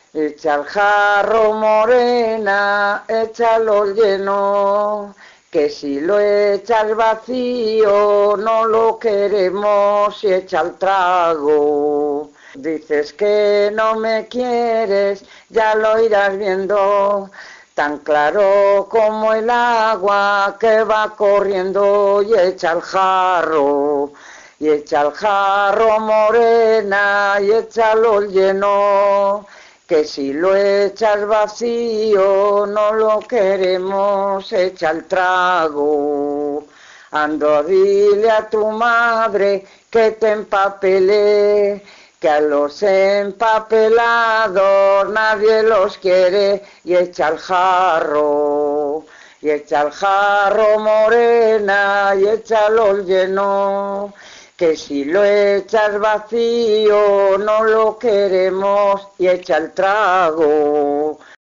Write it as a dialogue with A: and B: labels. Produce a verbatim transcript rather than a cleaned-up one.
A: Echa el jarro morena, échalo lleno, que si lo echas vacío no lo queremos y echa el trago. Dices que no me quieres, ya lo irás viendo, tan claro como el agua que va corriendo y echa el jarro. Y echa el jarro morena y échalo lleno, que si lo echas vacío no lo queremos, echa el trago. Ando, dile a tu madre que te empapelé, que a los empapelados nadie los quiere, y echa el jarro. Y echa el jarro morena y échalo lleno, que si lo echas vacío no lo queremos y echa el trago.